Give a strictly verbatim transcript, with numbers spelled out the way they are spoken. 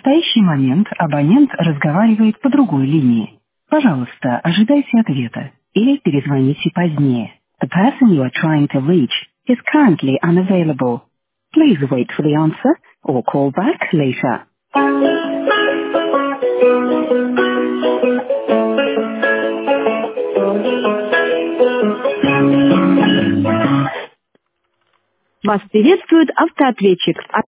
настоящий момент абонент разговаривает по другой линии. Пожалуйста, ожидайте ответа или перезвоните позднее. The person you are trying to reach is currently unavailable. Please wait for the answer or call back later. Вас приветствует автоответчик.